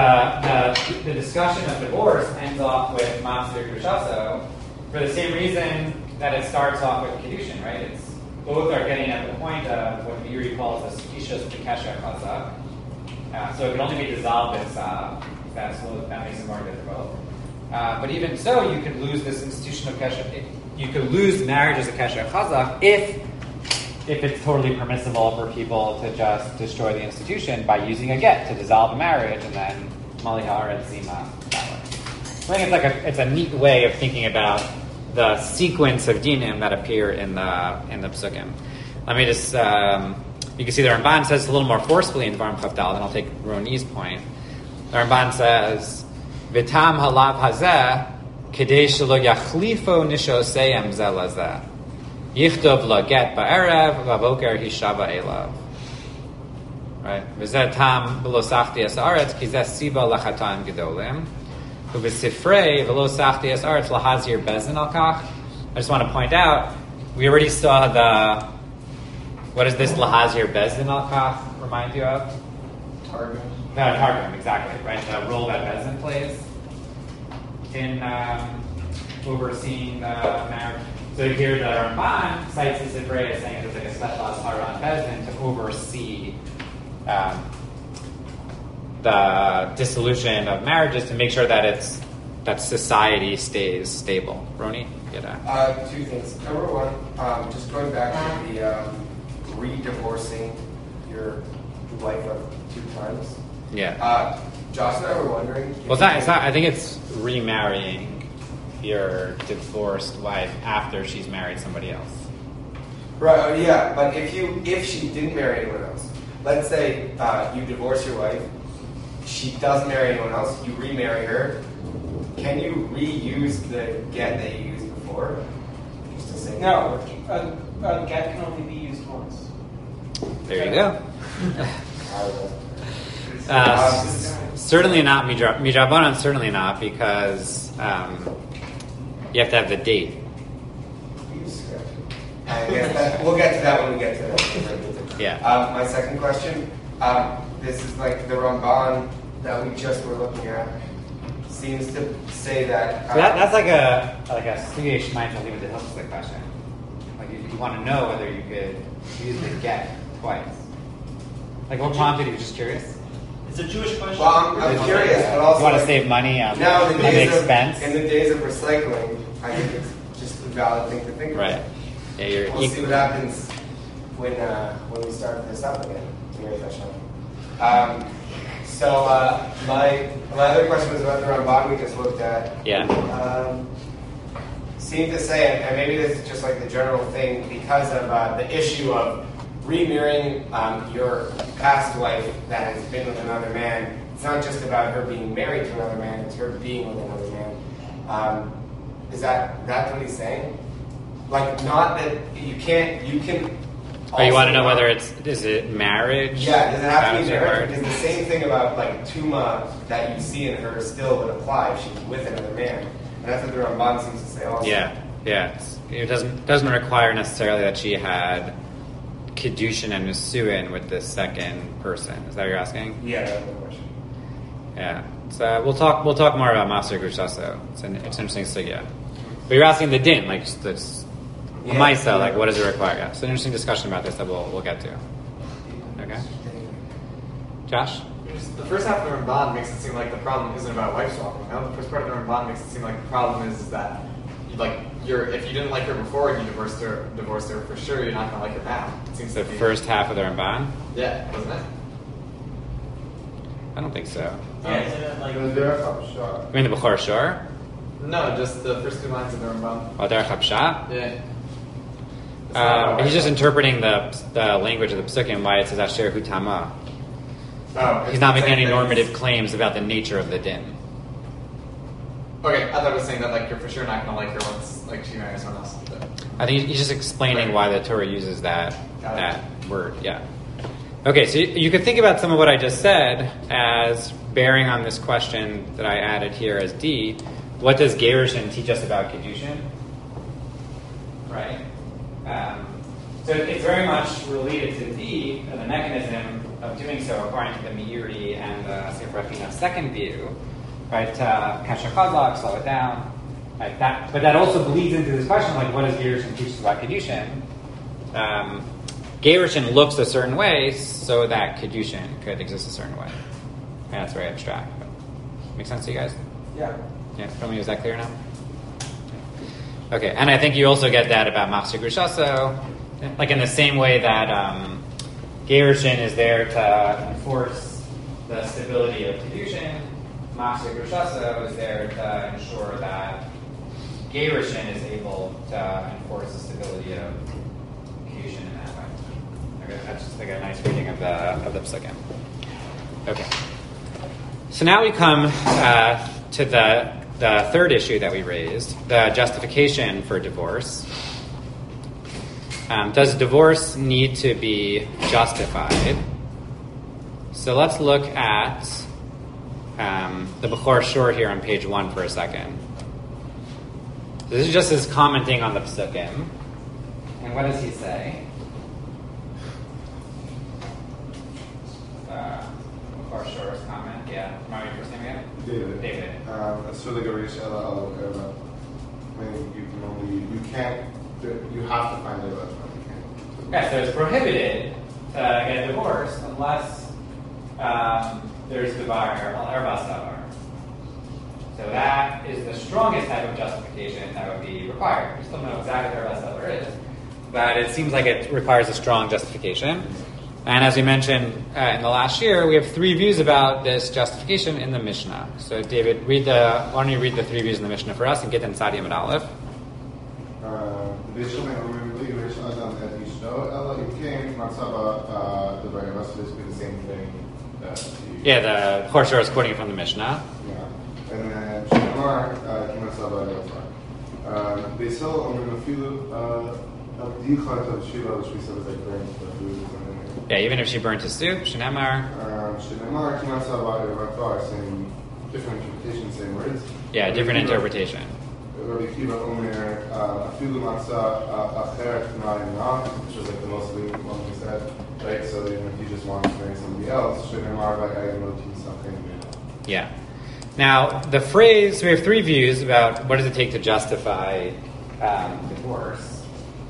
the discussion of divorce ends off with Matzir Kushaso for the same reason that it starts off with Kedushin, right? It's both are getting at the point of what Yuri calls the Ishus B'Kesher Chazak. So it can only be dissolved if that makes it more difficult. But even so, you could lose this institution of Kesher. You could lose marriage as a Kesher Chazak if it's totally permissible for people to just destroy the institution by using a get to dissolve a marriage and then Malihar and Zima that way. I think it's a neat way of thinking about the sequence of dinim that appear in the psukim. Let me just you can see the Ramban says a little more forcefully in Dvarim Chavdal, and I'll take Roni's point. The Ramban says, "V'tam halav hazeh kedei shelo yachlifo nishoseyem zeh lazeh yichtov la get ba'erev v'avoker hishava elav." Right? V'zeh tam v'lo sachti es haaretz ki zeh siba lachataim gedolim. Uv'sifrei v'lo sachti es haaretz lahazir bezin al kach. I just want to point out, we already saw what does this lahazir bezin al kach remind you of? Targum. Targum, exactly, right? The role that bezin plays. in overseeing the marriage. So here the Ramban cites this Ivrea as saying it's like a special Haran Bezdin to oversee the dissolution of marriages to make sure that society stays stable. Roni? Two things. Number one, just going back to the re-divorcing your wife of 2 times. Yeah. Josh and I were wondering. Well, it's not. I think it's remarrying your divorced wife after she's married somebody else. Right. Yeah. But if she didn't marry anyone else, let's say you divorce your wife, she doesn't marry anyone else, you remarry her. Can you reuse the get that you used before? Just to say no. A get can only be used once. There you go. Certainly not midrabanan. Certainly not, because you have to have the date. We'll get to that when we get to that. Yeah. My second question. This is like the Ramban that we just were looking at. Seems to say that. So that's like a Sugya Shemaim even to help with the question. Like you want to know whether you could use the get twice. Like what prompted you? Just curious. It's a Jewish question. Well, I'm curious, but also you want to save money on the expense. In the days of recycling, I think it's just a valid thing to think about. Right. Yeah, we'll see what happens when we start this up again. So my other question was about the Ramban we just looked at. Yeah. Seemed to say, and maybe this is just like the general thing, because of the issue of remarrying your past wife that has been with another man. It's not just about her being married to another man; it's her being with another man. Is that what he's saying? Like, not that you can. Oh, you want to know whether is it marriage? Yeah, does it have to be marriage? Because the same thing about like Tuma that you see in her still would apply if she's with another man. And that's what the Ramban seems to say also. Yeah. It doesn't require necessarily that she had Kedushin and Nisuin with the second person. Is that what you're asking? Yeah, that's the question. Yeah. So we'll talk more about Master Grushaso. It's an interesting sugya. But you're asking the din, like this. Maisa, like what does it require? Yeah, it's an interesting discussion about this that we'll get to. Okay, Josh. The first half of the Ramban makes it seem like the problem isn't about wife swapping. Now the first part of the Ramban makes it seem like the problem is that if you didn't like her before and you divorced her for sure, you're not gonna like her now. It seems the first half of the Ramban. Yeah, wasn't it? I don't think so. Yeah, isn't it like it was Derech HaPshat? You mean the Bechor Shor? No, just the first 2 lines of the Ramban. Oh, Derech HaPshat? Yeah. He's just interpreting the language of the Psukim, why it says Asher Hu Tama. He's not making any normative claims about the nature of the din. Okay, I thought it was saying that you're for sure not going to like her once she marries someone else. But. I think he's just explaining why the Torah uses that word. Yeah. Okay, so you could think about some of what I just said as bearing on this question that I added here as D. What does Gerushin teach us about Kedushin? Right. So it's very much related to D, the mechanism of doing so according to the Meiri and the Sefer Hafina's second view, right? Kasher Chazak, slow it down, like that. But that also bleeds into this question, like what does Gerushin teach us about Kedushin? Gerushin looks a certain way so that Kedushin could exist a certain way. And that's very abstract. But make sense to you guys? Yeah. Yeah, for me, is that clear now? Okay, and I think you also get that about Machzor Grushaso, like in the same way that Gerushin is there to enforce the stability of Kedushin, Machzor Grushaso is there to ensure that Gerushin is able to enforce the stability of Kedushin in that way. Okay, that's just like a nice reading of the Psukim. Okay, so now we come to the third issue that we raised, the justification for divorce. Does divorce need to be justified? So let's look at the Bechor Shor here on page 1 for a second. This is just his commenting on the Psukim. And what does he say? Bechor Shor first comment. Yeah. Remember your first name again? David. So the Garish Ella you have to find it. Yeah, so it's prohibited to get divorced unless there's Devar or Basavar. So that is the strongest type of justification that would be required. We still don't know exactly what Basavar is, but it seems like it requires a strong justification. And as we mentioned in the last year, we have three views about this justification in the Mishnah. So David, why don't you read the three views in the Mishnah for us and get in Sadi Amid Aleph. The same thing. Yeah, the Chorshor is quoting it from the Mishnah. Yeah. And then Shamar they sell on a few of Shiva, which we said is like burnt the food. Yeah, even if she burnt his soup, Shinemar. Shinemar, same different interpretation, same words. Yeah, different interpretation. Rabbi Kiva Omer, Afilu Matzah Acheret Na'im, which was like the most lenient one we said, right? So even if you just want to marry somebody else, Shinemar V'Ayim Lotim Sachem. Yeah. Now, the phrase, we have three views about what does it take to justify divorce.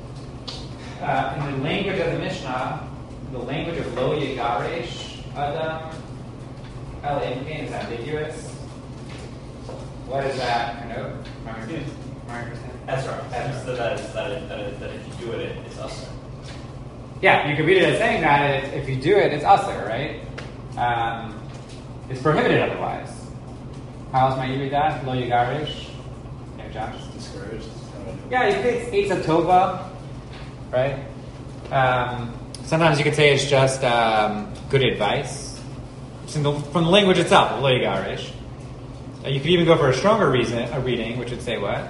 In the language of the Mishnah, the language of Lo Yigaresh Adam El Imkein is ambiguous. What is that connote? That's right. So that if you do it, it's usher. Yeah, you could read it as saying that if you do it, it's usher, right? It's prohibited otherwise. How else might you read that? Lo Yigarish? Yeah, Josh? Discouraged. Yeah, you could say it's Eitz Tova, right? Sometimes you could say it's just good advice. From the language itself, Lo Yigarish. You could even go for a stronger reading, which would say what?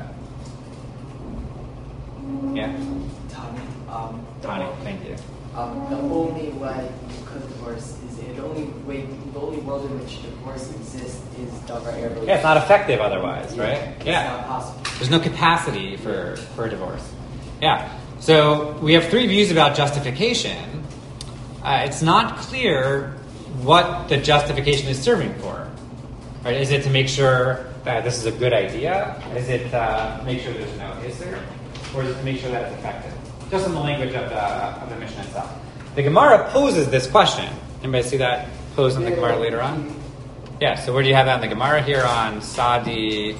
Yeah? Tani, thank you. The only way you could divorce is the only world in which divorce exists is Davar Erev. Yeah, it's not effective otherwise, right? It's not possible. There's no capacity for a divorce. Yeah. So we have three views about justification. It's not clear what the justification is serving for. Right? Is it to make sure that this is a good idea? Is it to make sure there's no issur? Or is it to make sure that it's effective? Just in the language of the Mishnah itself. The Gemara poses this question. Anybody see that posed in the Gemara later on? Yeah, so where do you have that in the Gemara? Here on Sadi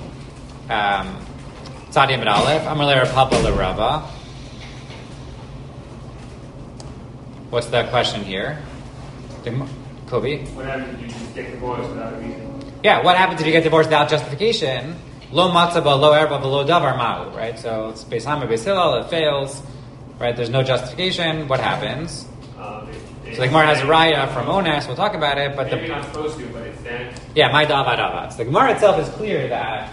Amid Aleph. Amar le Papa le Rava. What's the question here? Kobe? What happens if you just get divorced without a reason? Yeah, what happens if you get divorced without justification? Lo matzah lo erba lo davar ma'u, right? So it's Beis Hama, Beis Hillel, it fails, right? There's no justification. What happens? So the Gemara has a raya from Ones. We'll talk about it, but maybe not supposed to, but it's then. Yeah, my dava. So the Gemara itself is clear that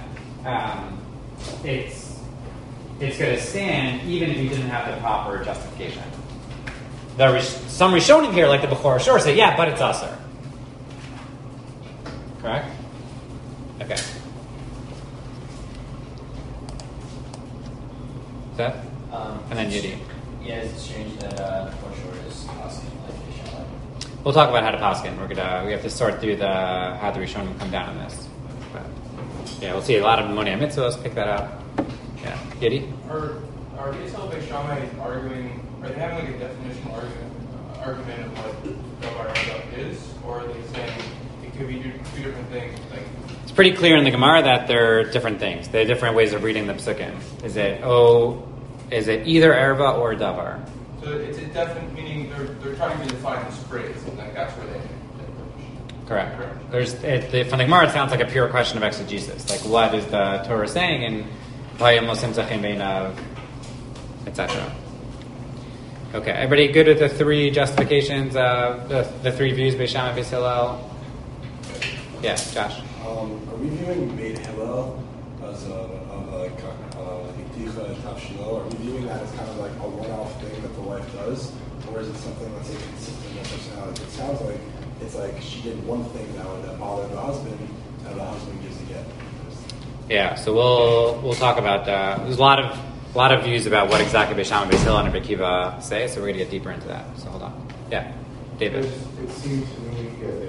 it's going to stand even if you didn't have the proper justification. Some Rishonim here, like the Bechor Shor, say, yeah, but it's usher. Correct? Okay. Seth? And then Yudi. Yeah, it's strange that Bechor is asking like Yishalai. We'll talk about how to paskin. We have to sort through how the Rishonim come down on this. But, yeah, we'll see a lot of Monei Mitzvos. Pick that up. Yeah. Yudi? Are Yisrael Beis Shammai arguing? Are they having like a definitional argument of what Davar Erev is, or are they saying it could be two different things? Like it's pretty clear in the Gemara that they're different things. They're different ways of reading the psukim. Is it either erva or davar? So it's a definite meaning. They're trying to define this phrase, and like that's where they. Correct. From the Gemara, it sounds like a pure question of exegesis. Like, what is the Torah saying? And vayim mosim zachem beinav, etc. Okay, everybody good with the three justifications, the three views, Beis Shammai, Beis Hillel? Yeah, Josh. Are we viewing Beit Hillel as like Ikticha and Tavshilo? Are we viewing that as kind of like a one-off thing that the wife does? Or is it something that's like consistent in their personality? It sounds like it's like she did one thing that bothered the husband, and the husband gives the get. Yeah, so we'll talk about there's a lot of views about what exactly Beis Shammai, Beis Hillel, and Rabbi Akiva say, so we're going to get deeper into that. So hold on. Yeah, David. It seems to me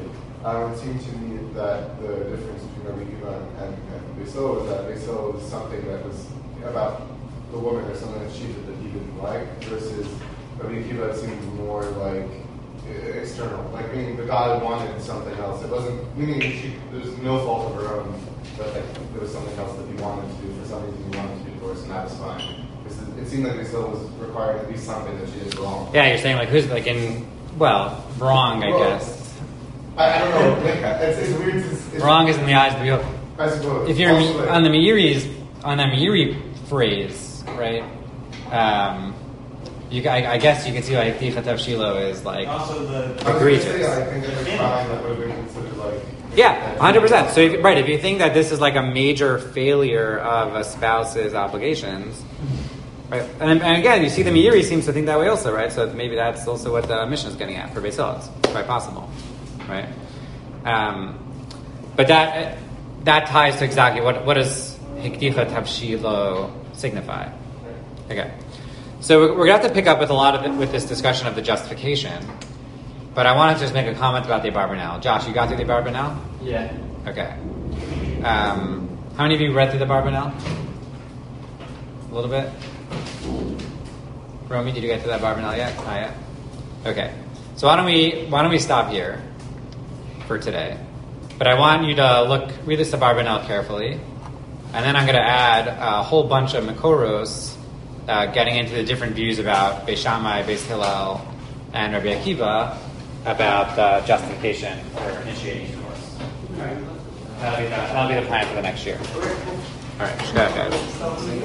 it seemed to me that the difference between Rabbi Akiva and Beis Hillel was that Beis Hillel was something that was about the woman or something that she did that he didn't like, versus Rabbi Akiva seemed more like external, like meaning the God wanted something else. It wasn't meaning there was no fault of her own, but like there was something else that he wanted to do for some reason. He wanted to be divorced, and that was fine. It seemed like Beis Hillel was required to be something that she did wrong. Yeah, you're saying like who's like wrong, I guess. I don't know. It's weird. It's wrong is in the eyes of the beholder. I suppose. If you're on the Meiri phrase, right? I guess you can see like Ticha Tavshilo is like egregious. I think that the crime that would have been considered like. Yeah, 100%. So if you think that this is like a major failure of a spouse's obligations, right? And again, you see the Meiri seems to think that way also, right? So maybe that's also what the Mishnah is getting at for Beis Hillel. It's quite possible, right? But that ties to exactly what does Hikticha Tavshilo signify? Okay. So we're going to have to pick up with a lot of it with this discussion of the justification. But I want to just make a comment about the Abarbanel. Josh, you got through the Abarbanel? Yeah. Okay. How many of you read through the Abarbanel? A little bit? Romy, did you get to that Abarbanel yet? Not yet? Okay. So why don't we stop here for today? But I want you to read this Abarbanel carefully. And then I'm going to add a whole bunch of Makoros getting into the different views about Beis Shammai, Beis Hillel, and Rabbi Akiva about justification for initiating divorce. All right. That'll be the plan for the next year. All right. Guys.